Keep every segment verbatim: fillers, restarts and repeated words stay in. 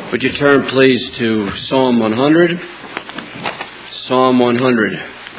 Would you turn, please, to Psalm one hundred? Psalm one hundred.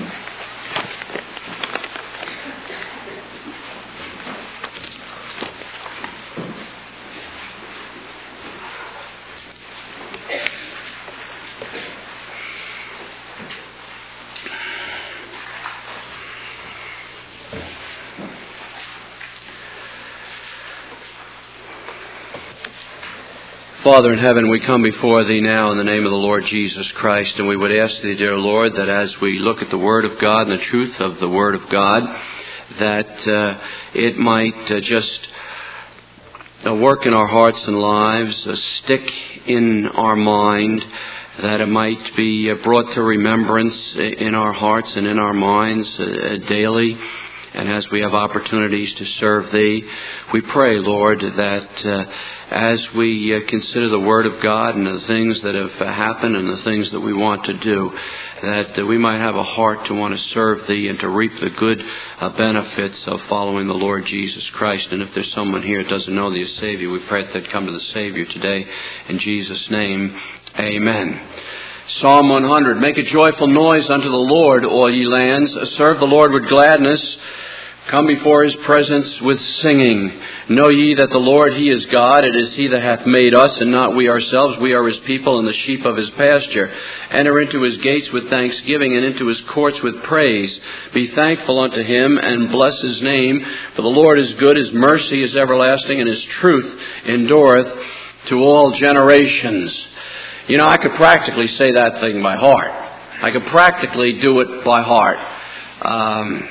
Father in heaven, we come before Thee now in the name of the Lord Jesus Christ, and we would ask Thee, dear Lord, that as we look at the Word of God and the truth of the Word of God, that uh, it might uh, just uh, work in our hearts and lives, uh, stick in our mind, that it might be uh, brought to remembrance in our hearts and in our minds uh, daily. And as we have opportunities to serve Thee, we pray, Lord, that uh, as we uh, consider the Word of God and the things that have uh, happened and the things that we want to do, that uh, we might have a heart to want to serve Thee and to reap the good uh, benefits of following the Lord Jesus Christ. And if there's someone here that doesn't know Thee as Savior, we pray that they'd come to the Savior today. In Jesus' name, amen. Psalm one hundred. Make a joyful noise unto the Lord, all ye lands. Serve the Lord with gladness. Come before His presence with singing. Know ye that the Lord, He is God. It is He that hath made us, and not we ourselves. We are His people, and the sheep of His pasture. Enter into His gates with thanksgiving, and into His courts with praise. Be thankful unto Him, and bless His name. For the Lord is good, His mercy is everlasting, and His truth endureth to all generations. You know, I could practically say that thing by heart. I could practically do it by heart. Um...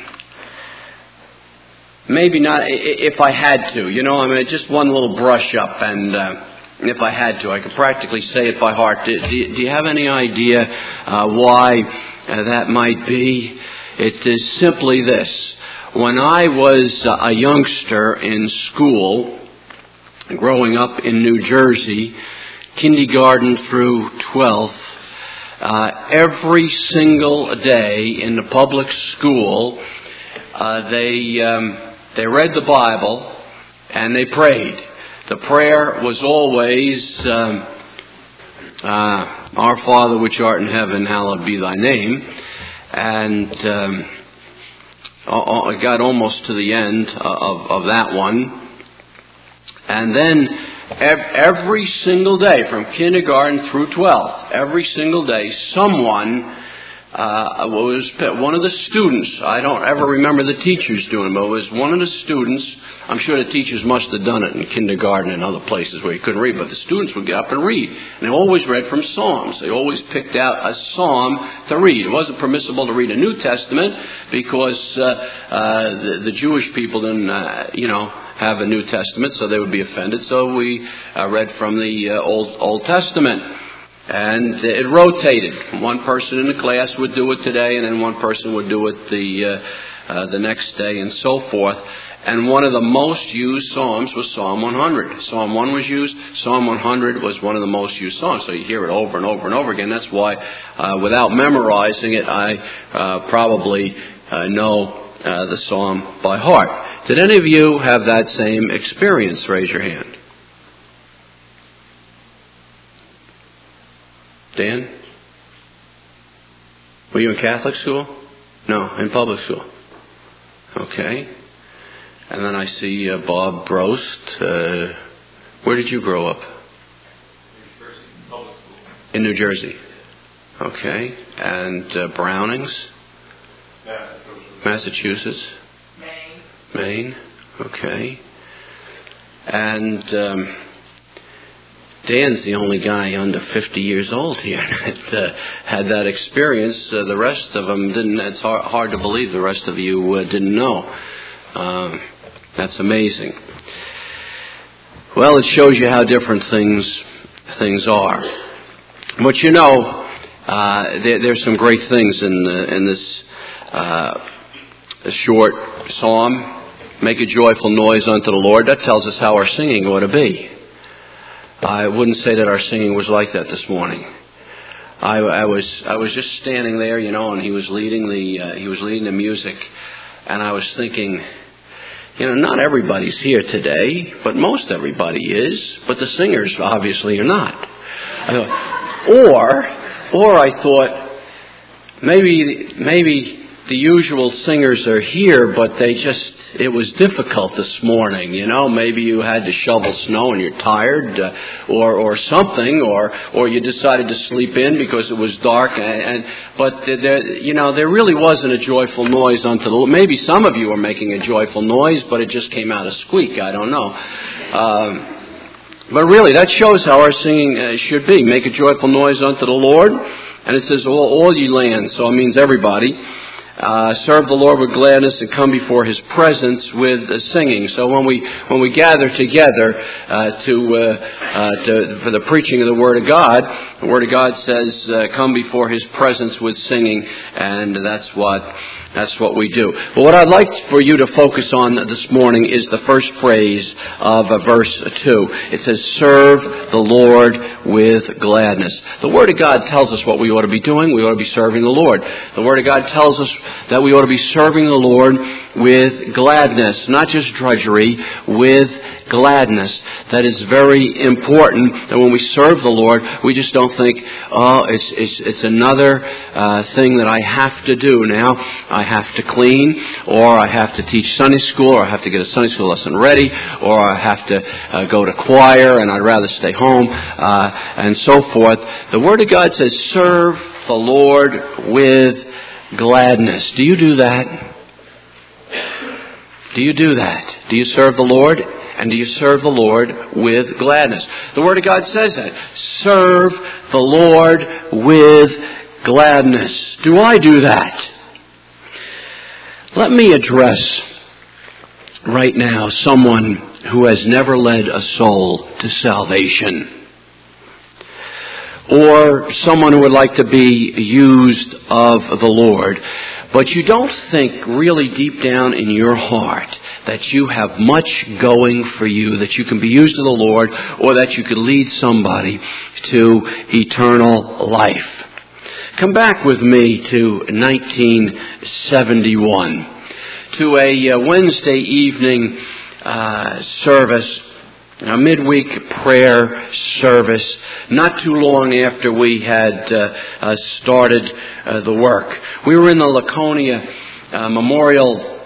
Maybe not if I had to, you know, I mean, just one little brush up, and uh, if I had to, I could practically say it by heart. Do, do, do you have any idea uh, why uh, that might be? It is simply this. When I was uh, a youngster in school, growing up in New Jersey, kindergarten through twelfth, uh, every single day in the public school, uh, they... Um, They read the Bible, and they prayed. The prayer was always, um, uh, Our Father which art in heaven, hallowed be Thy name. And um, I got almost to the end of, of that one. And then every single day, from kindergarten through twelfth, every single day, someone... Uh, was one of the students. I don't ever remember the teachers doing it, but it was one of the students. I'm sure the teachers must have done it in kindergarten and other places where you couldn't read, but the students would get up and read. And they always read from Psalms. They always picked out a psalm to read. It wasn't permissible to read a New Testament because uh, uh, the, the Jewish people didn't, uh, you know, have a New Testament, so they would be offended. So we uh, read from the uh, Old Old Testament. And it rotated. One person in the class would do it today, and then one person would do it the uh, uh, the next day, and so forth. And one of the most used psalms was Psalm one hundred. Psalm one was used. Psalm one hundred was one of the most used psalms. So you hear it over and over and over again. That's why, uh, without memorizing it, I uh, probably uh, know uh, the psalm by heart. Did any of you have that same experience? Raise your hand. Dan? Were you in Catholic school? No, in public school. Okay. And then I see uh, Bob Brost. Uh, where did you grow up? New Jersey, public school. In New Jersey. Okay. And uh, Brownings? Massachusetts. Massachusetts. Maine. Maine. Okay. And... Um, Dan's the only guy under fifty years old here that uh, had that experience. Uh, the rest of them didn't. It's hard, hard to believe the rest of you uh, didn't know. Um, that's amazing. Well, it shows you how different things things are. But you know, uh, there, there's some great things in the, in this uh, short psalm. Make a joyful noise unto the Lord. That tells us how our singing ought to be. I wouldn't say that our singing was like that this morning. I, I was I was just standing there, you know, and he was leading the uh, he was leading the music, and I was thinking, you know, not everybody's here today, but most everybody is, but the singers obviously are not. I thought, or, or I thought, maybe, maybe the usual singers are here, but they just, it was difficult this morning, you know. Maybe you had to shovel snow and you're tired, uh, or or something, or or you decided to sleep in because it was dark. And, and but there, you know, there really wasn't a joyful noise unto the Lord. Maybe some of you are making a joyful noise, but it just came out a squeak. I don't know. Um, but really, that shows how our singing uh, should be. Make a joyful noise unto the Lord, and it says all, all ye lands, so it means everybody. Uh, serve the Lord with gladness and come before His presence with uh, singing. So when we when we gather together uh, to, uh, uh, to for the preaching of the Word of God, the Word of God says, uh, "Come before His presence with singing," and that's what that's what we do. But what I'd like for you to focus on this morning is the first phrase of uh, verse two. It says, "Serve the Lord with gladness." The Word of God tells us what we ought to be doing. We ought to be serving the Lord. The Word of God tells us that we ought to be serving the Lord with gladness, not just drudgery, with gladness. That is very important, that when we serve the Lord, we just don't think, oh, it's it's, it's another uh, thing that I have to do now. I have to clean, or I have to teach Sunday school, or I have to get a Sunday school lesson ready, or I have to uh, go to choir, and I'd rather stay home, uh, and so forth. The Word of God says, serve the Lord with gladness. Do you do that? Do you do that? Do you serve the Lord? And do you serve the Lord with gladness? The Word of God says that. Serve the Lord with gladness. Do I do that? Let me address right now someone who has never led a soul to salvation, or someone who would like to be used of the Lord, but you don't think really deep down in your heart that you have much going for you, that you can be used of the Lord, or that you could lead somebody to eternal life. Come back with me to nineteen seventy-one, to a uh, Wednesday evening uh, service, a midweek prayer service, not too long after we had uh, uh, started uh, the work. We were in the Laconia uh, Memorial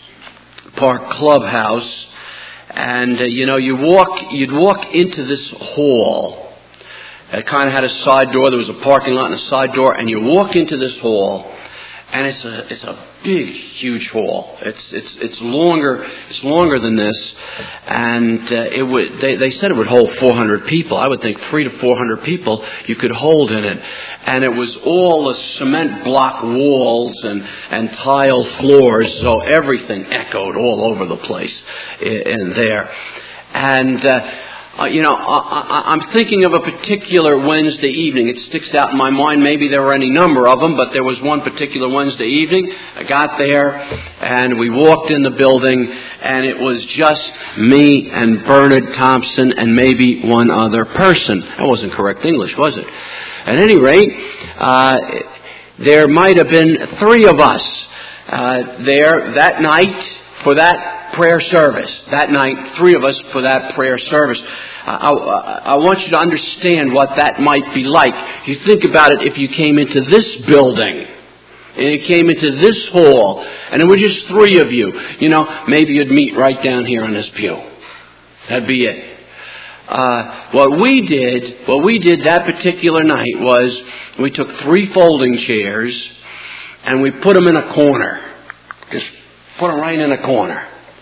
Park Clubhouse, and uh, you know, you walk, you'd walk into this hall. It kind of had a side door. There was a parking lot and a side door, and you walk into this hall, and it's a it's a big, huge hall. It's it's it's longer it's longer than this, and uh, it would they they said it would hold four hundred people. I would think three to four hundred people you could hold in it, and it was all the cement block walls and and tile floors, so everything echoed all over the place in, in there, and. Uh, Uh, you know, I, I, I'm thinking of a particular Wednesday evening. It sticks out in my mind. Maybe there were any number of them, but there was one particular Wednesday evening. I got there, and we walked in the building, and it was just me and Bernard Thompson and maybe one other person. That wasn't correct English, was it? At any rate, uh, there might have been three of us uh, there that night for that prayer service. That night, three of us for that prayer service. I, I, I want you to understand what that might be like. You think about it, if you came into this building, and you came into this hall, and there were just three of you, you know, maybe you'd meet right down here on this pew. That'd be it. Uh, what we did, what we did that particular night was we took three folding chairs and we put them in a corner. Just put them right in a corner.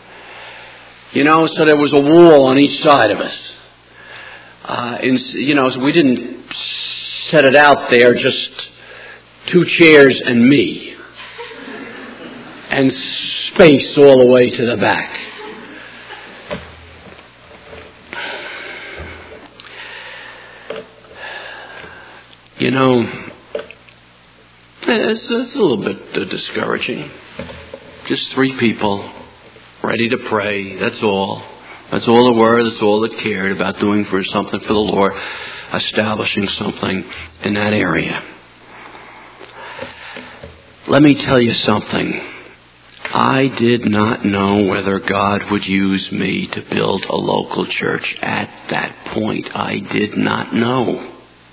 You know, so there was a wall on each side of us. Uh, in, you know, so we didn't set it out there, just two chairs and me. And space all the way to the back. You know, it's, it's a little bit uh, discouraging. Just three people. Ready to pray, that's all. That's all that were, that's all that cared about doing for something for the Lord, establishing something in that area. Let me tell you something. I did not know whether God would use me to build a local church at that point, I did not know.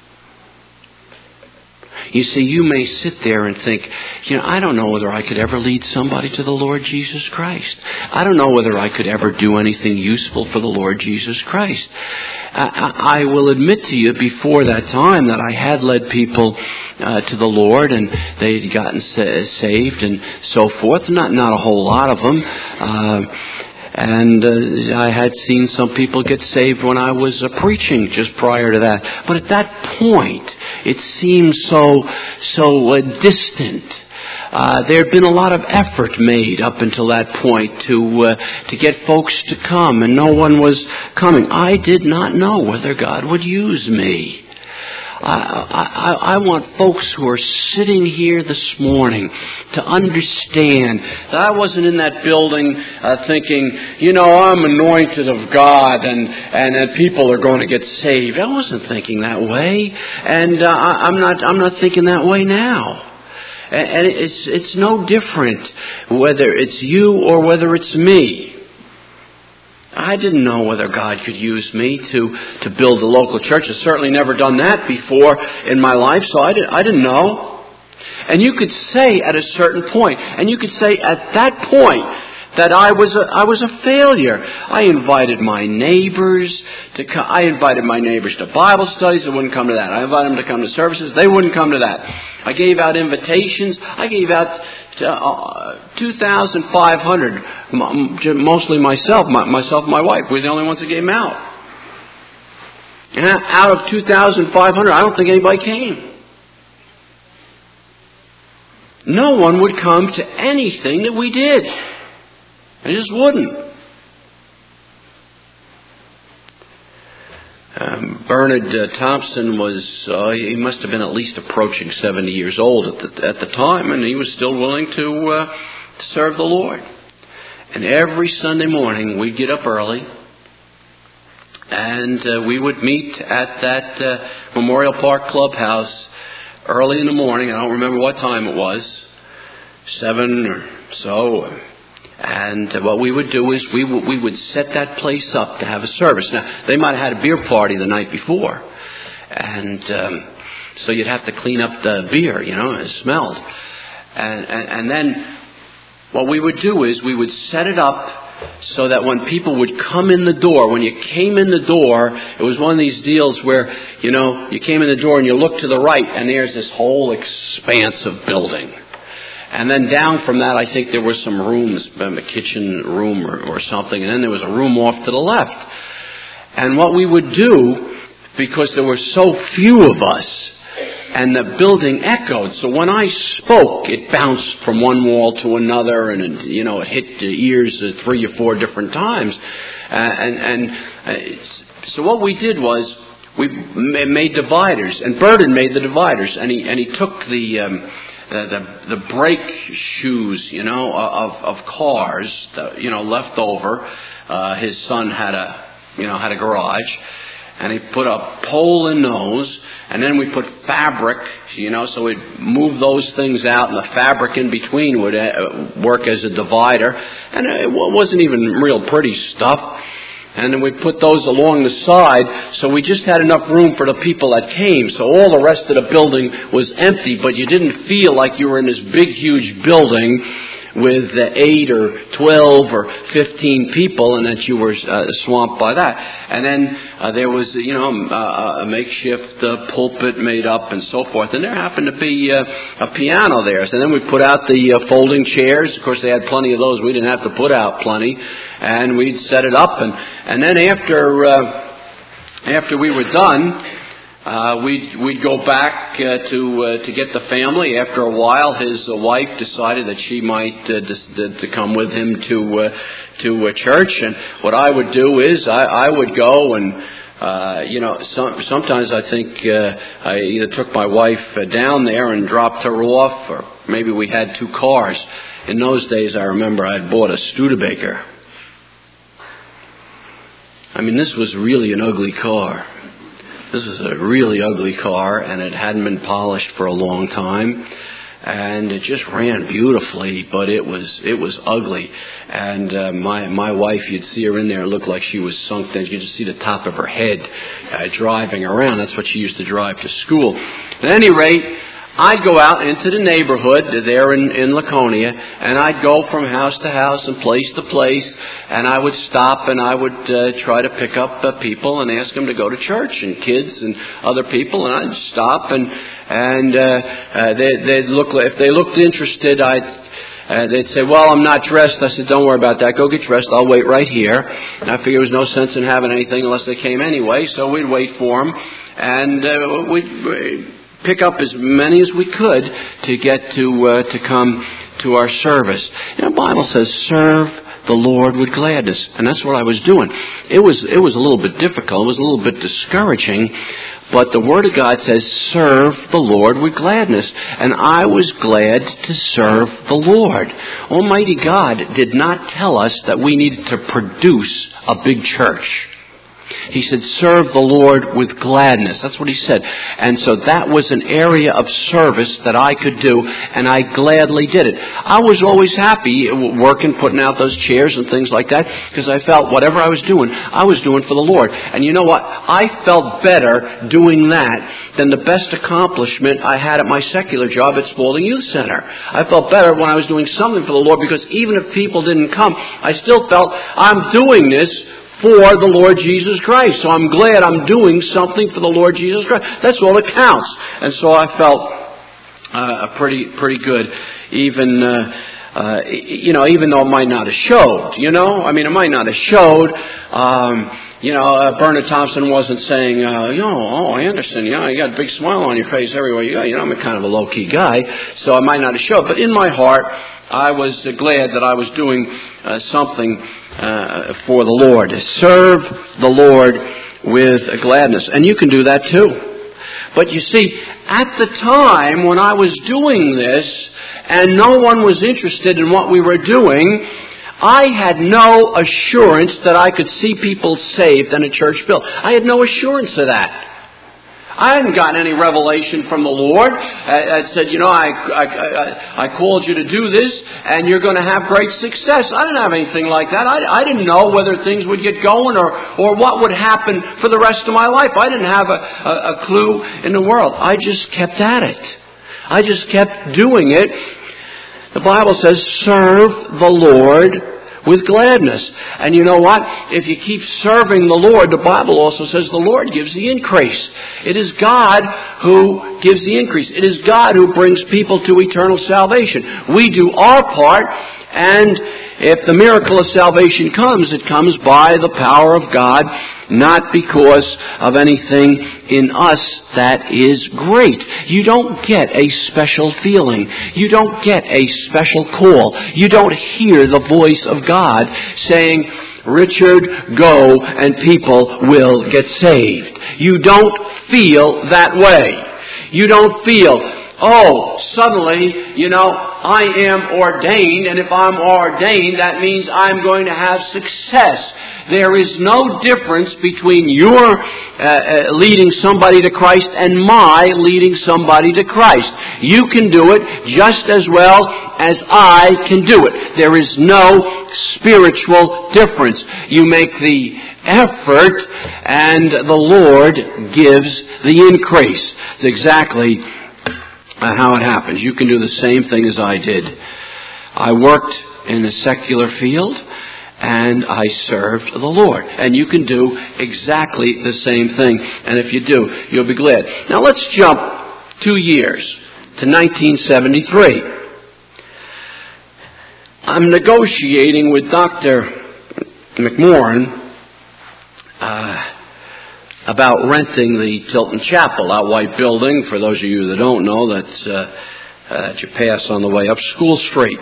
You see, you may sit there and think, you know, I don't know whether I could ever lead somebody to the Lord Jesus Christ. I don't know whether I could ever do anything useful for the Lord Jesus Christ. I, I will admit to you before that time that I had led people uh, to the Lord, and they had gotten sa- saved and so forth. Not not a whole lot of them. Uh, And uh, I had seen some people get saved when I was uh, preaching just prior to that. But at that point, it seemed so so uh, distant. Uh, there had been a lot of effort made up until that point to uh, to get folks to come, and no one was coming. I did not know whether God would use me. I, I, I want folks who are sitting here this morning to understand that I wasn't in that building uh, thinking, you know, I'm anointed of God and, and that people are going to get saved. I wasn't thinking that way, and uh, I, I'm not I'm not thinking that way now. And, and it's it's no different whether it's you or whether it's me. I didn't know whether God could use me to, to build a local church. I've certainly never done that before in my life, so I, did, I didn't know. And you could say at a certain point, and you could say at that point that I was a, I was a failure. I invited my neighbors to come. I invited my neighbors to Bible studies. They wouldn't come to that. I invited them to come to services. They wouldn't come to that. I gave out invitations. I gave out uh, two thousand five hundred, mostly myself, my, myself and my wife. We're the only ones that gave them out. And out of two thousand five hundred, I don't think anybody came. No one would come to anything that we did. They just wouldn't. Um, Bernard uh, Thompson was, uh, he must have been at least approaching seventy years old at the, at the time, and he was still willing to, uh, to serve the Lord. And every Sunday morning we'd get up early, and uh, we would meet at that uh, Memorial Park Clubhouse early in the morning. I don't remember what time it was, seven or so. And what we would do is we would, we would set that place up to have a service. Now, they might have had a beer party the night before. And um, so you'd have to clean up the beer, you know, and it smelled. And, and, and then what we would do is we would set it up so that when people would come in the door, when you came in the door, it was one of these deals where, you know, you came in the door and you look to the right and there's this whole expanse of building. And then down from that, I think there were some rooms, a kitchen room or, or something. And then there was a room off to the left. And what we would do, because there were so few of us, and the building echoed. So when I spoke, it bounced from one wall to another, and it, you know, it hit the ears three or four different times. Uh, and and uh, so what we did was we made dividers, and Burden made the dividers, and he and he took the. Um, The, the the brake shoes, you know, of of cars, that, you know, left over. Uh, his son had a, you know, had a garage, and he put a pole in those, and then we put fabric, you know, so we'd move those things out, and the fabric in between would uh, work as a divider, and it wasn't even real pretty stuff. And then we put those along the side, so we just had enough room for the people that came. So all the rest of the building was empty, but you didn't feel like you were in this big, huge building with uh, eight or twelve or fifteen people, and that you were uh, swamped by that. And then uh, there was, you know, a, a makeshift uh, pulpit made up and so forth. And there happened to be uh, a piano there. So then we put out the uh, folding chairs. Of course, they had plenty of those. We didn't have to put out plenty. And we'd set it up. And, and then after uh, after we were done, Uh, we'd, we'd go back uh, to uh, to get the family. After a while, his uh, wife decided that she might uh, dis- to come with him to uh, to a church. And what I would do is I, I would go and uh, you know some, sometimes I think uh, I either took my wife uh, down there and dropped her off, or maybe we had two cars. In those days, I remember I had bought a Studebaker. I mean, this was really an ugly car. This was a really ugly car, and it hadn't been polished for a long time. and it just ran beautifully, but it was it was ugly. And uh, my my wife, you'd see her in there, it looked like she was sunk down. You could just see the top of her head uh, driving around. That's what she used to drive to school. At any rate, I'd go out into the neighborhood there in, in Laconia, and I'd go from house to house and place to place, and I would stop and I would uh, try to pick up uh, people and ask them to go to church, and kids and other people, and I'd stop and and uh, uh, they, they'd look, if they looked interested, I'd Uh, they'd say, well, I'm not dressed. I said, don't worry about that. Go get dressed. I'll wait right here. And I figured there was no sense in having anything unless they came anyway, so we'd wait for them. And uh, we'd, we'd pick up as many as we could to get to uh, to come to our service. You know, the Bible says, serve the Lord with gladness. And that's what I was doing. It was, it was a little bit difficult. It was a little bit discouraging. But the Word of God says, serve the Lord with gladness. And I was glad to serve the Lord. Almighty God did not tell us that we needed to produce a big church. He said, serve the Lord with gladness. That's what he said. And so that was an area of service that I could do, and I gladly did it. I was always happy working, putting out those chairs and things like that, because I felt whatever I was doing, I was doing for the Lord. And you know what? I felt better doing that than the best accomplishment I had at my secular job at Spalding Youth Center. I felt better when I was doing something for the Lord, because even if people didn't come, I still felt I'm doing this for the Lord Jesus Christ. So I'm glad I'm doing something for the Lord Jesus Christ. That's all that counts. And so I felt uh, pretty pretty good, even uh, uh, you know, even though it might not have showed. You know, I mean, it might not have showed. Um, You know, uh, Bernard Thompson wasn't saying, uh, you know, oh, Anderson, you know, you got a big smile on your face everywhere you go. You know, I'm a kind of a low-key guy, so I might not have showed. But in my heart, I was uh, glad that I was doing uh, something uh, for the Lord. Serve the Lord with gladness. And you can do that too. But you see, at the time when I was doing this, and no one was interested in what we were doing, I had no assurance that I could see people saved and a church built. I had no assurance of that. I hadn't gotten any revelation from the Lord. I said, you know, I, I, I, I called you to do this, and you're going to have great success. I didn't have anything like that. I, I didn't know whether things would get going or, or what would happen for the rest of my life. I didn't have a, a, a clue in the world. I just kept at it. I just kept doing it. The Bible says, serve the Lord with gladness. And you know what? If you keep serving the Lord, the Bible also says the Lord gives the increase. It is God who gives the increase. It is God who brings people to eternal salvation. We do our part, and if the miracle of salvation comes, it comes by the power of God, not because of anything in us that is great. You don't get a special feeling. You don't get a special call. You don't hear the voice of God saying, Richard, go and people will get saved. You don't feel that way. You don't feel, oh, suddenly, you know, I am ordained, and if I'm ordained, that means I'm going to have success. There is no difference between your uh, uh, leading somebody to Christ and my leading somebody to Christ. You can do it just as well as I can do it. There is no spiritual difference. You make the effort, and the Lord gives the increase. It's exactly how it happens. You can do the same thing as I did. I worked in the secular field, and I served the Lord. And you can do exactly the same thing. And if you do, you'll be glad. Now let's jump two years to nineteen seventy-three. I'm negotiating with Doctor McMorrin uh, about renting the Tilton Chapel, that white building, for those of you that don't know, that's uh, uh, that you pass on the way up School Street.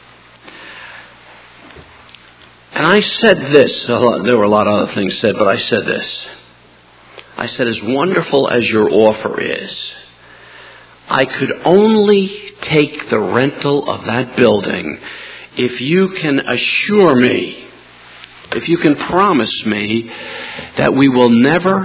And I said this, there were a lot of other things said, but I said this. I said, as wonderful as your offer is, I could only take the rental of that building if you can assure me, if you can promise me that we will never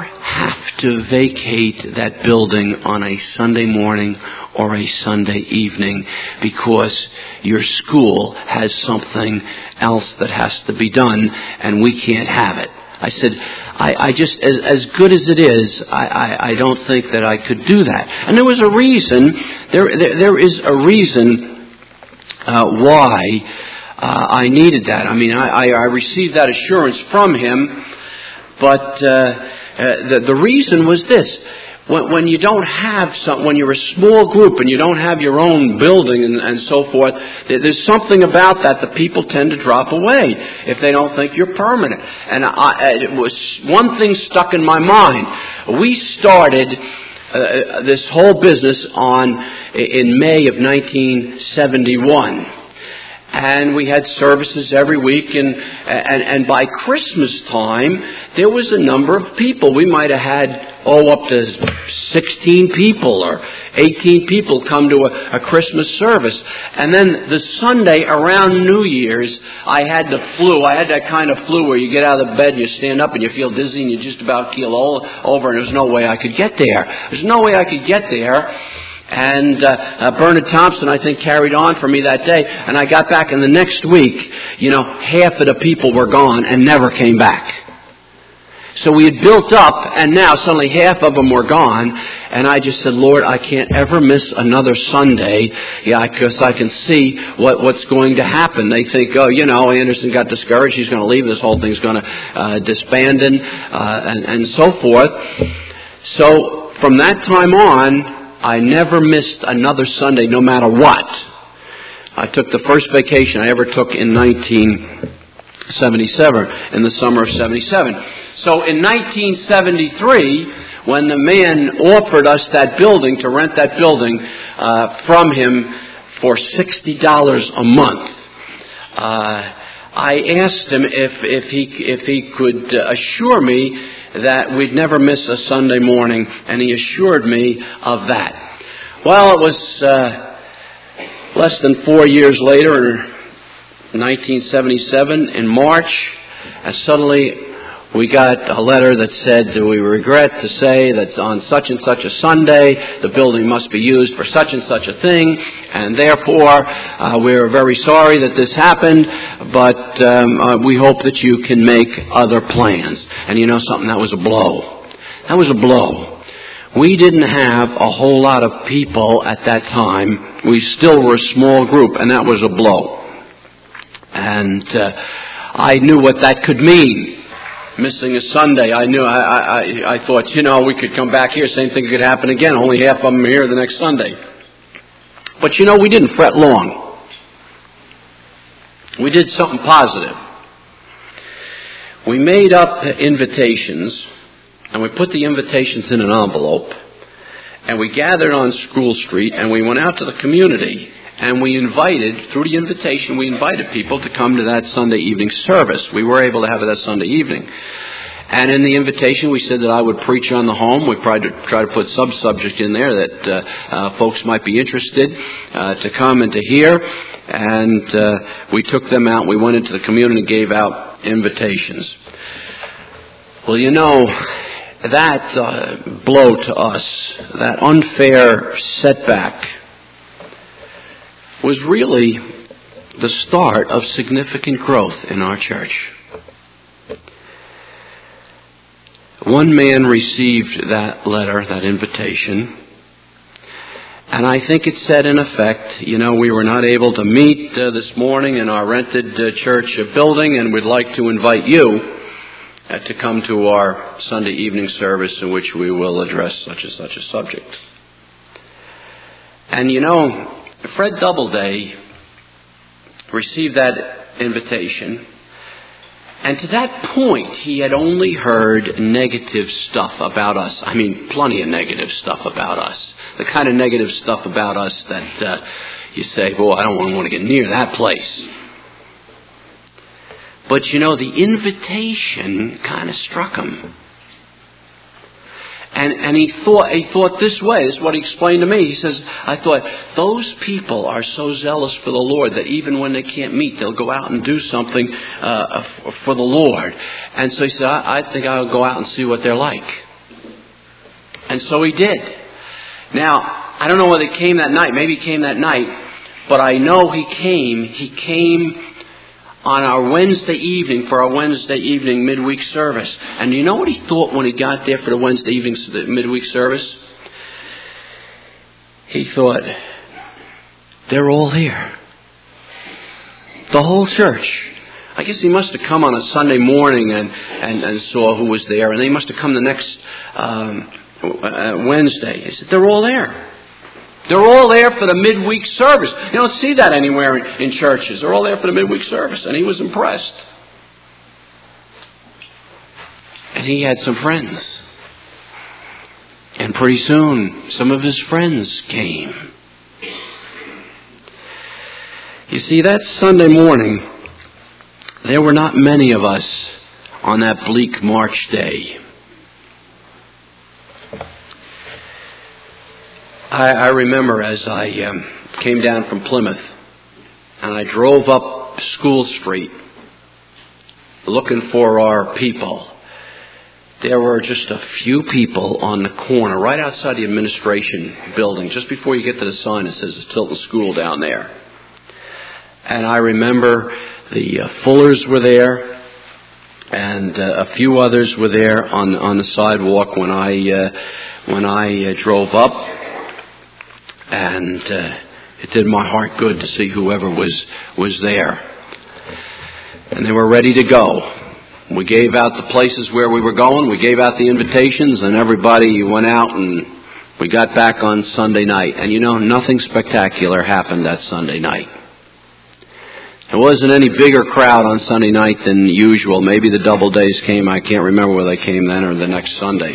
have to vacate that building on a Sunday morning or a Sunday evening because your school has something else that has to be done and we can't have it. I said, I, I just, as, as good as it is, I, I, I don't think that I could do that. And there was a reason, there, there, there is a reason uh, why uh, I needed that. I mean, I, I, I received that assurance from him, but uh, uh, the, the reason was this. When, when you don't have some, when you're a small group and you don't have your own building and, and so forth, there's something about that that people tend to drop away if they don't think you're permanent. And I, it was one thing stuck in my mind. We started uh, this whole business on in May of nineteen seventy-one. And we had services every week, and, and and by Christmas time, there was a number of people. We might have had, oh, up to sixteen people or eighteen people come to a, a Christmas service. And then the Sunday around New Year's, I had the flu. I had that kind of flu where you get out of the bed and you stand up and you feel dizzy and you just about keel over, and there's no way I could get there. There's no way I could get there. And uh, uh, Bernard Thompson, I think, carried on for me that day. And I got back, and the next week, you know, half of the people were gone and never came back. So we had built up, and now suddenly half of them were gone. And I just said, Lord, I can't ever miss another Sunday, yeah, because I can see what, what's going to happen. They think, oh, you know, Anderson got discouraged. He's going to leave. This whole thing's going to uh, disband and, uh, and, and so forth. So from that time on, I never missed another Sunday, no matter what. I took the first vacation I ever took in nineteen seventy-seven, in the summer of seventy-seven. So in nineteen seventy-three, when the man offered us that building, to rent that building uh, from him for sixty dollars a month, uh, I asked him if, if he if he could uh, assure me that we'd never miss a Sunday morning, and he assured me of that. Well, it was uh, less than four years later, in nineteen seventy-seven, in March, and suddenly we got a letter that said that we regret to say that on such and such a Sunday, the building must be used for such and such a thing, and therefore uh, we're very sorry that this happened, but um, uh, we hope that you can make other plans. And you know something, that was a blow. That was a blow. We didn't have a whole lot of people at that time. We still were a small group, and that was a blow. And uh, I knew what that could mean. Missing a Sunday, I knew, I, I, I thought, you know, we could come back here, same thing could happen again, only half of them are here the next Sunday. But you know, we didn't fret long. We did something positive. We made up invitations, and we put the invitations in an envelope, and we gathered on School Street, and we went out to the community, and we invited, through the invitation, we invited people to come to that Sunday evening service. We were able to have it that Sunday evening. And in the invitation, we said that I would preach on the home. We tried to try to put sub-subject in there that uh, uh, folks might be interested uh, to come and to hear. And uh, we took them out. We went into the community and gave out invitations. Well, you know, that uh, blow to us, that unfair setback, was really the start of significant growth in our church. One man received that letter, that invitation, and I think it said in effect, you know, we were not able to meet uh, this morning in our rented uh, church building, and we'd like to invite you uh, to come to our Sunday evening service in which we will address such and such a subject. And you know, Fred Doubleday received that invitation, and to that point he had only heard negative stuff about us. I mean, plenty of negative stuff about us. The kind of negative stuff about us that uh, you say, "Boy, I don't want to get near that place." But you know, the invitation kind of struck him. And, and he thought, he thought this way. This is what he explained to me. He says, I thought, those people are so zealous for the Lord that even when they can't meet, they'll go out and do something uh, for the Lord. And so he said, I, I think I'll go out and see what they're like. And so he did. Now, I don't know whether he came that night. Maybe he came that night. But I know he came. He came on our Wednesday evening for our Wednesday evening midweek service. And you know what he thought when he got there for the Wednesday evening the midweek service? He thought, they're all here. The whole church. I guess he must have come on a Sunday morning and, and, and saw who was there. And they must have come the next um, uh, Wednesday. He said, they're all there. They're all there for the midweek service. You don't see that anywhere in, in churches. They're all there for the midweek service. And he was impressed. And he had some friends. And pretty soon, some of his friends came. You see, that Sunday morning, there were not many of us on that bleak March day. I, I remember as I um, came down from Plymouth and I drove up School Street looking for our people. There were just a few people on the corner right outside the administration building, just before you get to the sign that says the Tilton School down there. And I remember the uh, Fullers were there, and uh, a few others were there on on the sidewalk when I uh, when I uh, drove up, and uh, it did my heart good to see whoever was was there, and they were ready to go. We gave out the places where we were going. We gave out the invitations, and everybody went out, and we got back on Sunday night. And you know, nothing spectacular happened that Sunday night. There wasn't any bigger crowd on Sunday night than usual. Maybe the double days came. I can't remember whether they came then or the next Sunday.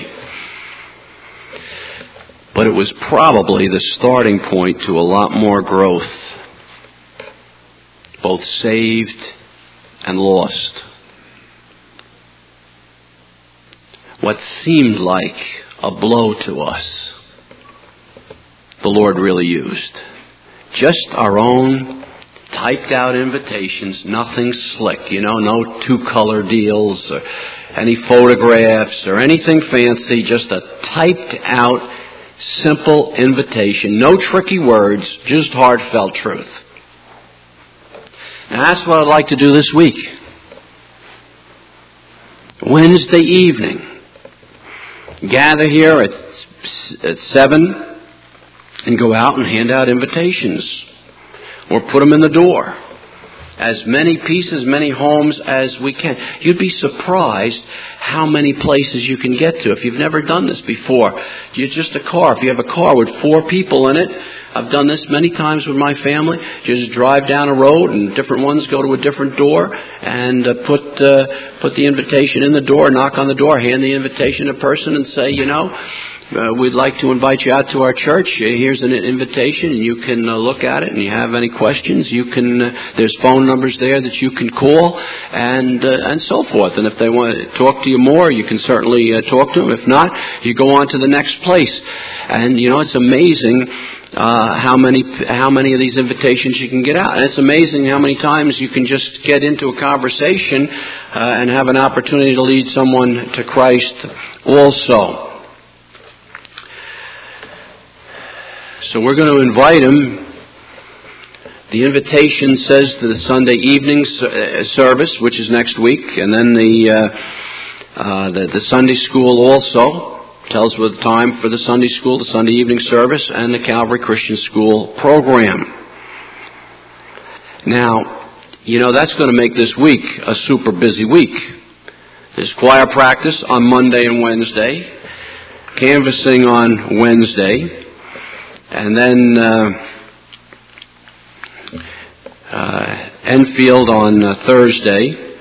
But it was probably the starting point to a lot more growth, both saved and lost. What seemed like a blow to us, the Lord really used. Just our own typed out invitations, nothing slick, you know, no two-color deals or any photographs or anything fancy, just a typed out, simple invitation, no tricky words, just heartfelt truth. And that's what I'd like to do this week. Wednesday evening, gather here at, at seven and go out and hand out invitations. Or put them in the door. As many pieces, many homes as we can. You'd be surprised how many places you can get to if you've never done this before. You're just a car. If you have a car with four people in it, I've done this many times with my family. You just drive down a road and different ones go to a different door and uh, put uh, put the invitation in the door, knock on the door, hand the invitation to a person and say, you know, Uh, we'd like to invite you out to our church. Uh, here's an invitation, and you can uh, look at it. And you have any questions, you can. Uh, there's phone numbers there that you can call, and uh, and so forth. And if they want to talk to you more, you can certainly uh, talk to them. If not, you go on to the next place. And you know, it's amazing uh, how many how many of these invitations you can get out. And it's amazing how many times you can just get into a conversation uh, and have an opportunity to lead someone to Christ also. So we're going to invite him. The invitation says to the Sunday evening service, which is next week, and then the uh, uh, the, the Sunday school also tells with the time for the Sunday school, the Sunday evening service, and the Calvary Christian School program. Now, you know, that's going to make this week a super busy week. There's choir practice on Monday and Wednesday, canvassing on Wednesday. And then uh, uh, Enfield on uh, Thursday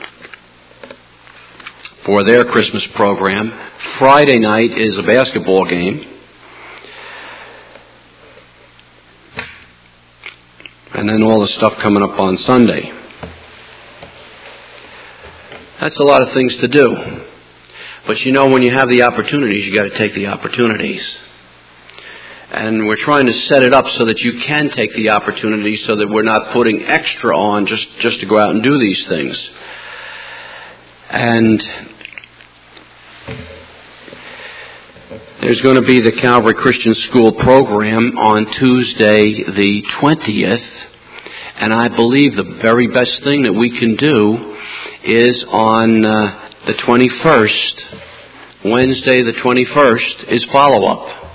for their Christmas program. Friday night is a basketball game. And then all the stuff coming up on Sunday. That's a lot of things to do. But you know, when you have the opportunities, you got to take the opportunities. And we're trying to set it up so that you can take the opportunity so that we're not putting extra on just, just to go out and do these things. And there's going to be the Calvary Christian School program on Tuesday the twentieth. And I believe the very best thing that we can do is on uh, the twenty-first, Wednesday the twenty-first, is follow-up.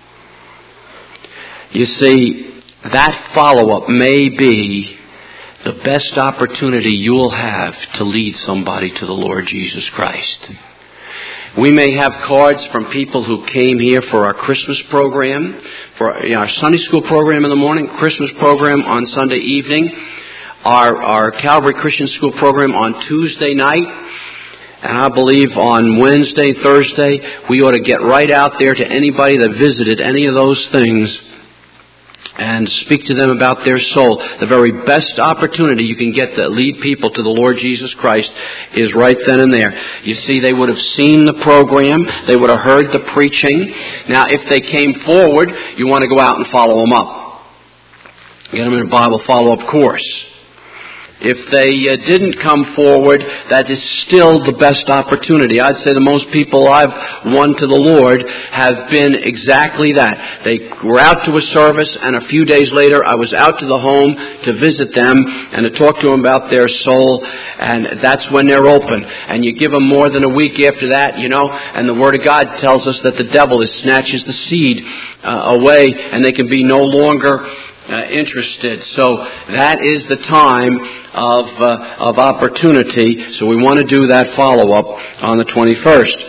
You see, that follow-up may be the best opportunity you'll have to lead somebody to the Lord Jesus Christ. We may have cards from people who came here for our Christmas program, for our Sunday school program in the morning, Christmas program on Sunday evening, our, our Calvary Christian School program on Tuesday night, and I believe on Wednesday, Thursday, we ought to get right out there to anybody that visited any of those things and speak to them about their soul. The very best opportunity you can get to lead people to the Lord Jesus Christ is right then and there. You see, they would have seen the program. They would have heard the preaching. Now, if they came forward, you want to go out and follow them up. Get them in a Bible follow-up course. If they uh, didn't come forward, that is still the best opportunity. I'd say the most people I've won to the Lord have been exactly that. They were out to a service, and a few days later I was out to the home to visit them and to talk to them about their soul, and that's when they're open. And you give them more than a week after that, you know, and the Word of God tells us that the devil is snatches the seed uh, away, and they can be no longer Uh, interested. So that is the time of uh, of opportunity. So we want to do that follow-up on the twenty-first.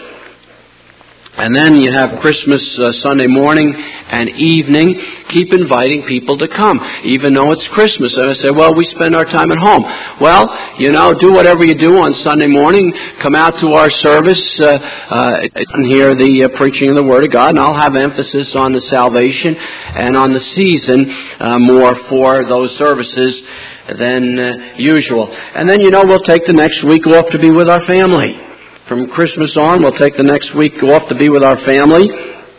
And then you have Christmas uh, Sunday morning and evening. Keep inviting people to come, even though it's Christmas. And I say, well, we spend our time at home. Well, you know, do whatever you do on Sunday morning. Come out to our service uh, uh, and hear the uh, preaching of the Word of God. And I'll have emphasis on the salvation and on the season uh, more for those services than uh, usual. And then, you know, we'll take the next week off to be with our family. From Christmas on, we'll take the next week off to be with our family.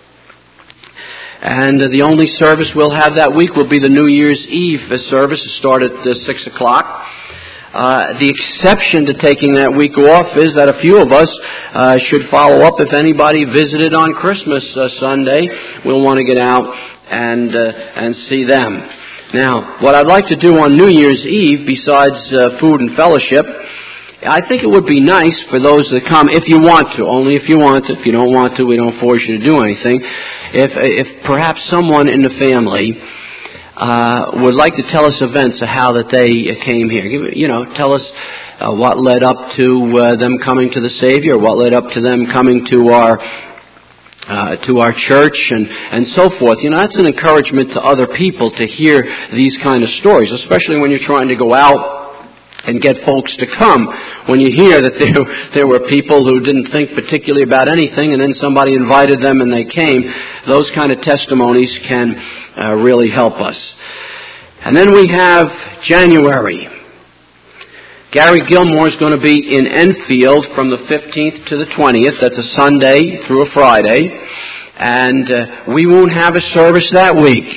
And uh, the only service we'll have that week will be the New Year's Eve service to start at uh, six o'clock. Uh, the exception to taking that week off is that a few of us uh, should follow up. If anybody visited on Christmas uh, Sunday, we'll want to get out and uh, and see them. Now, what I'd like to do on New Year's Eve, besides uh, food and fellowship, I think it would be nice for those that come, if you want to, only if you want to. If you don't want to, we don't force you to do anything. If if perhaps someone in the family uh, would like to tell us events of how that they came here, you know, tell us uh, what led up to uh, them coming to the Savior, what led up to them coming to our Uh, to our church and, and so forth. You know, that's an encouragement to other people to hear these kind of stories, especially when you're trying to go out and get folks to come. When you hear that there, there were people who didn't think particularly about anything and then somebody invited them and they came, those kind of testimonies can uh, really help us. And then we have January. Gary Gilmore is going to be in Enfield from the fifteenth to the twentieth. That's a Sunday through a Friday. And uh, we won't have a service that week.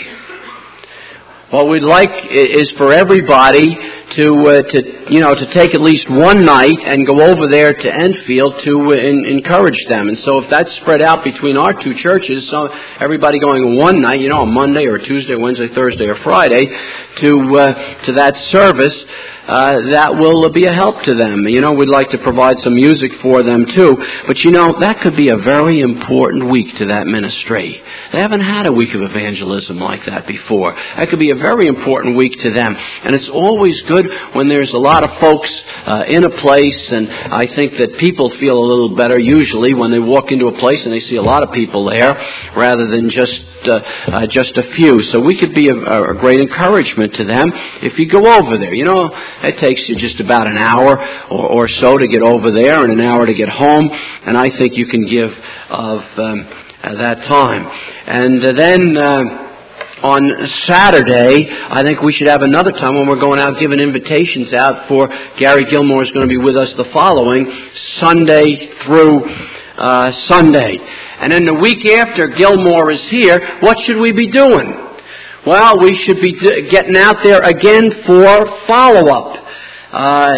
What we'd like is for everybody to, uh, to you know, to take at least one night and go over there to Enfield to uh, in, encourage them. And so if that's spread out between our two churches, so everybody going one night, you know, a Monday or a Tuesday, Wednesday, Thursday, or Friday, to uh, to that service, Uh, that will be a help to them. You know, we'd like to provide some music for them too. But you know, that could be a very important week to that ministry. They haven't had a week of evangelism like that before. That could be a very important week to them. And it's always good when there's a lot of folks uh, in a place, and I think that people feel a little better usually when they walk into a place and they see a lot of people there rather than just uh, uh, just a few. So we could be a, a great encouragement to them if you go over there. You know, it takes you just about an hour or, or so to get over there and an hour to get home, and I think you can give of um, that time. And uh, then uh, on Saturday, I think we should have another time when we're going out giving invitations out for Gary Gilmore is going to be with us the following Sunday through uh, Sunday. And then the week after Gilmore is here, what should we be doing? Well, we should be getting out there again for follow-up. Uh,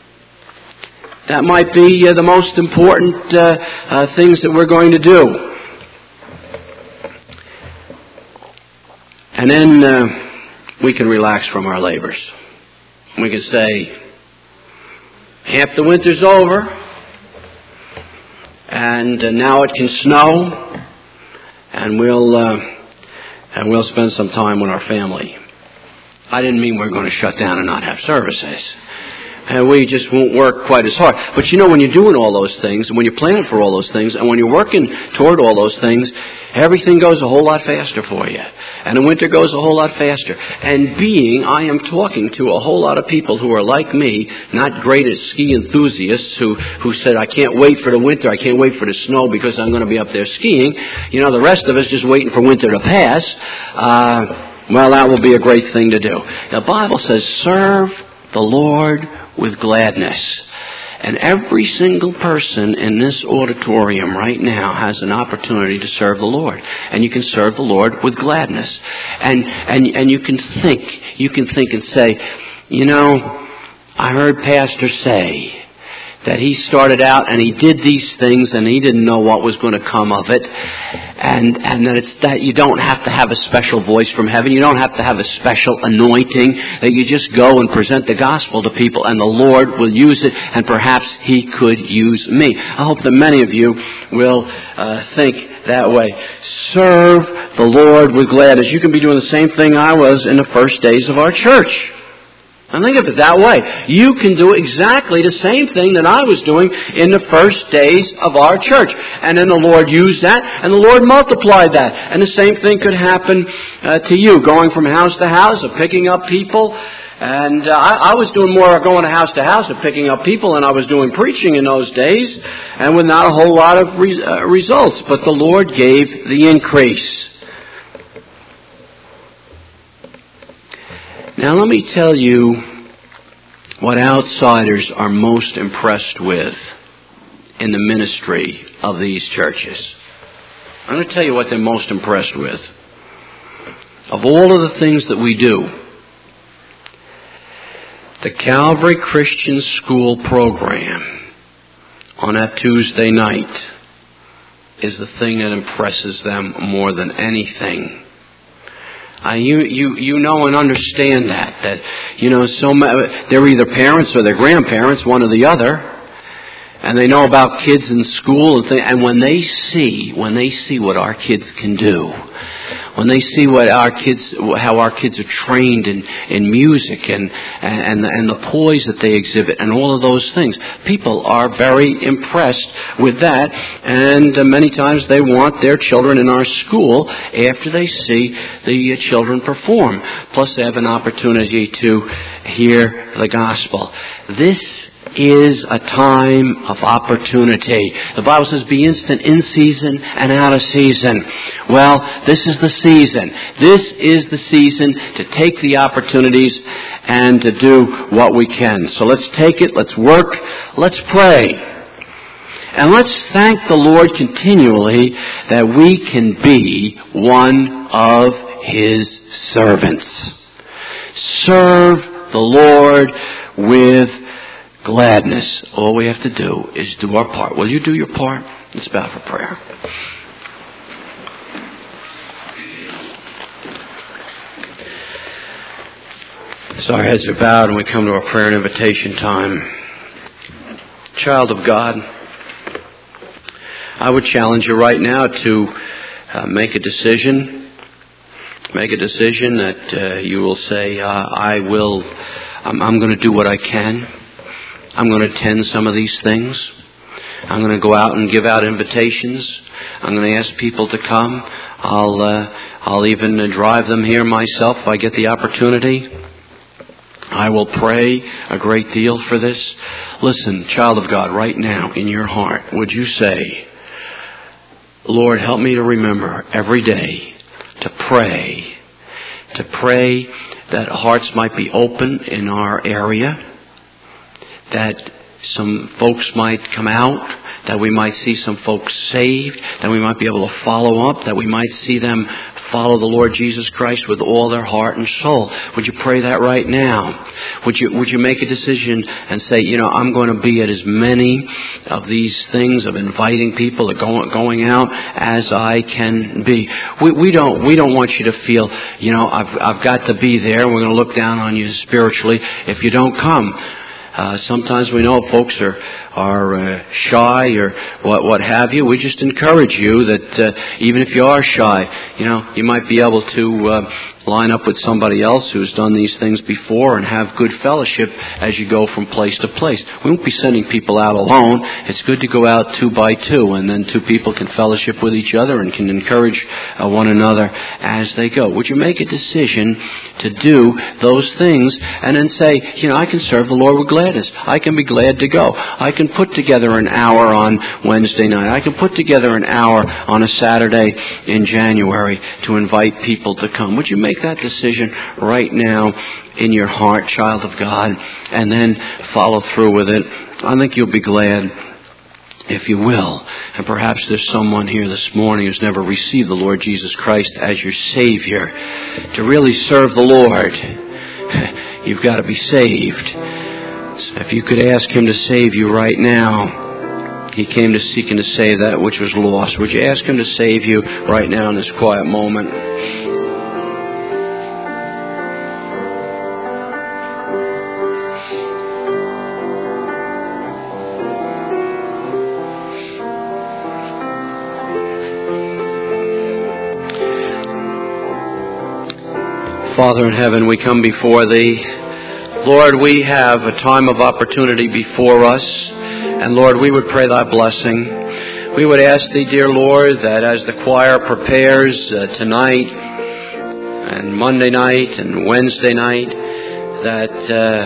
that might be uh, the most important uh, uh, things that we're going to do. And then uh, we can relax from our labors. We can say, half the winter's over, and uh, now it can snow, and we'll uh, and we'll spend some time with our family. I didn't mean we're going to shut down and not have services. And we just won't work quite as hard. But you know, when you're doing all those things, and when you're planning for all those things, and when you're working toward all those things, everything goes a whole lot faster for you. And the winter goes a whole lot faster. And being, I am talking to a whole lot of people who are like me, not great at ski enthusiasts, who, who said, I can't wait for the winter, I can't wait for the snow because I'm going to be up there skiing. You know, the rest of us just waiting for winter to pass. Uh, well, that will be a great thing to do. The Bible says, serve the Lord with gladness. And every single person in this auditorium right now has an opportunity to serve the Lord. And you can serve the Lord with gladness. And and and you can think, you can think and say, you know, I heard Pastor say that he started out and he did these things and he didn't know what was going to come of it. And and that it's that you don't have to have a special voice from heaven. You don't have to have a special anointing. That you just go and present the gospel to people and the Lord will use it, and perhaps He could use me. I hope that many of you will uh, think that way. Serve the Lord with gladness. You can be doing the same thing I was in the first days of our church. And think of it that way. You can do exactly the same thing that I was doing in the first days of our church. And then the Lord used that, and the Lord multiplied that. And the same thing could happen uh, to you, going from house to house, or picking up people. And uh, I, I was doing more going to house to house and picking up people than I was doing preaching in those days, and with not a whole lot of re- uh, results. But the Lord gave the increase. Now let me tell you what outsiders are most impressed with in the ministry of these churches. I'm going to tell you what they're most impressed with. Of all of the things that we do, the Calvary Christian School program on that Tuesday night is the thing that impresses them more than anything. Uh, you, you, you know and understand that, that, you know, so ma- they're either parents or they're grandparents, one or the other, and they know about kids in school, and, th- and when they see, when they see what our kids can do, when they see what our kids, how our kids are trained in, in music and, and, and the poise that they exhibit and all of those things, people are very impressed with that, and uh, many times they want their children in our school after they see the uh, children perform. Plus they have an opportunity to hear the gospel. This is a time of opportunity. The Bible says be instant in season and out of season. Well, this is the season. This is the season to take the opportunities and to do what we can. So let's take it, let's work, let's pray. And let's thank the Lord continually that we can be one of His servants. Serve the Lord with gladness. All we have to do is do our part. Will you do your part? Let's bow for prayer. So our heads are bowed and we come to our prayer and invitation time. Child of God, I would challenge you right now to uh, make a decision. Make a decision that uh, you will say, uh, I will, I'm, I'm going to do what I can. I'm going to attend some of these things. I'm going to go out and give out invitations. I'm going to ask people to come. I'll uh, I'll even uh, drive them here myself if I get the opportunity. I will pray a great deal for this. Listen, child of God, right now in your heart, would you say, Lord, help me to remember every day to pray, to pray that hearts might be open in our area, that some folks might come out, that we might see some folks saved, that we might be able to follow up, that we might see them follow the Lord Jesus Christ with all their heart and soul? Would you pray that right now? Would you would you make a decision and say, you know, I'm going to be at as many of these things of inviting people to go, going out as I can be? We we don't we don't want you to feel, you know, I've I've got to be there. We're going to look down on you spiritually if you don't come. Uh, sometimes we know folks are are uh, shy or what what have you. We just encourage you that uh, even if you are shy, you know, you might be able to uh, line up with somebody else who's done these things before and have good fellowship as you go from place to place. We won't be sending people out alone. It's good to go out two by two, and then two people can fellowship with each other and can encourage uh, one another as they go. Would you make a decision to do those things and then say, you know, I can serve the Lord with gladness. I can be glad to go. I can put together an hour on Wednesday night. I can put together an hour on a Saturday in January to invite people to come. Would you make that decision right now in your heart, child of God, and then follow through with it? I think you'll be glad if you will. And perhaps there's someone here this morning who's never received the Lord Jesus Christ as your Savior. To really serve the Lord, you've got to be saved. So if you could ask Him to save you right now. He came to seek and to save that which was lost. Would you ask Him to save you right now in this quiet moment? Father in heaven, we come before Thee. Lord, we have a time of opportunity before us. And Lord, we would pray Thy blessing. We would ask Thee, dear Lord, that as the choir prepares uh, tonight and Monday night and Wednesday night, that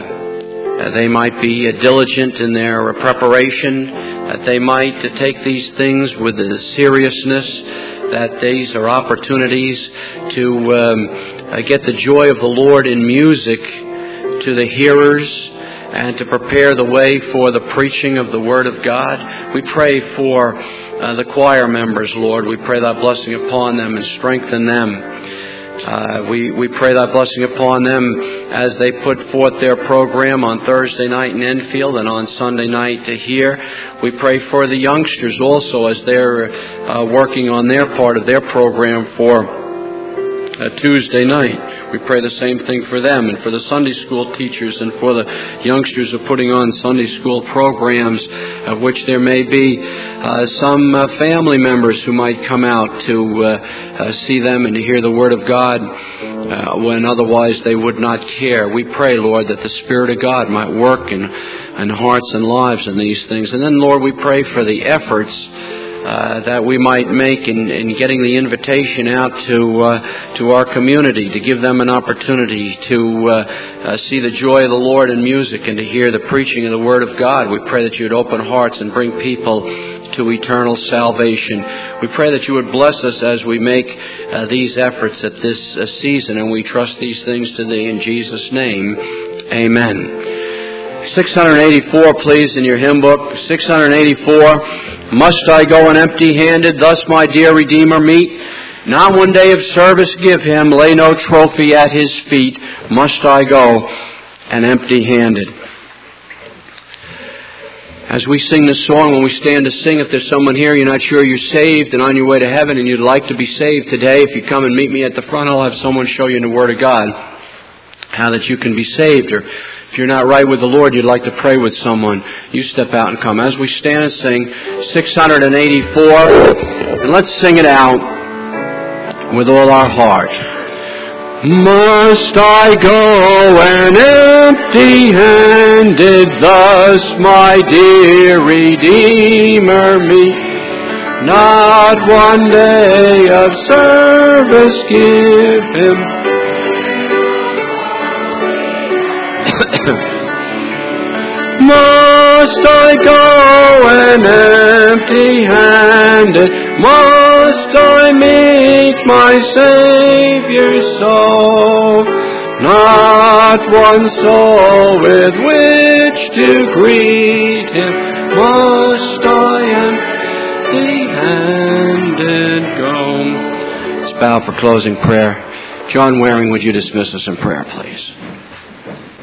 uh, they might be uh, diligent in their preparation, that they might uh, take these things with the seriousness, that these are opportunities to um, uh, get the joy of the Lord in music to the hearers and to prepare the way for the preaching of the Word of God. We pray for uh, the choir members, Lord. We pray Thy blessing upon them and strengthen them. Uh, we, we pray Thy blessing upon them as they put forth their program on Thursday night in Enfield and on Sunday night to here. We pray for the youngsters also as they're uh, working on their part of their program for uh, Tuesday night. We pray the same thing for them and for the Sunday school teachers and for the youngsters who are putting on Sunday school programs, of which there may be uh, some uh, family members who might come out to uh, uh, see them and to hear the Word of God uh, when otherwise they would not care. We pray, Lord, that the Spirit of God might work in, in hearts and lives in these things. And then, Lord, we pray for the efforts Uh, that we might make in, in getting the invitation out to uh, to our community, to give them an opportunity to uh, uh, see the joy of the Lord in music and to hear the preaching of the Word of God. We pray that you would open hearts and bring people to eternal salvation. We pray that you would bless us as we make uh, these efforts at this uh, season, and we trust these things to Thee in Jesus' name. Amen. six eighty-four, please, in your hymn book. six eighty-four. Must I go an empty-handed, thus my dear Redeemer meet? Not one day of service give Him, lay no trophy at His feet. Must I go an empty-handed? As we sing this song, when we stand to sing, if there's someone here, you're not sure you're saved and on your way to heaven and you'd like to be saved today, if you come and meet me at the front, I'll have someone show you in the Word of God how that you can be saved. Or if you're not right with the Lord, you'd like to pray with someone, you step out and come. As we stand and sing six eighty-four, and let's sing it out with all our heart. Must I go an empty-handed, thus my dear Redeemer meet? Not one day of service give Him. Must I go an empty-handed? Must I meet my Savior so? Not one soul with which to greet Him. Must I empty-handed go? Let's bow for closing prayer. John Waring, would you dismiss us in prayer, please?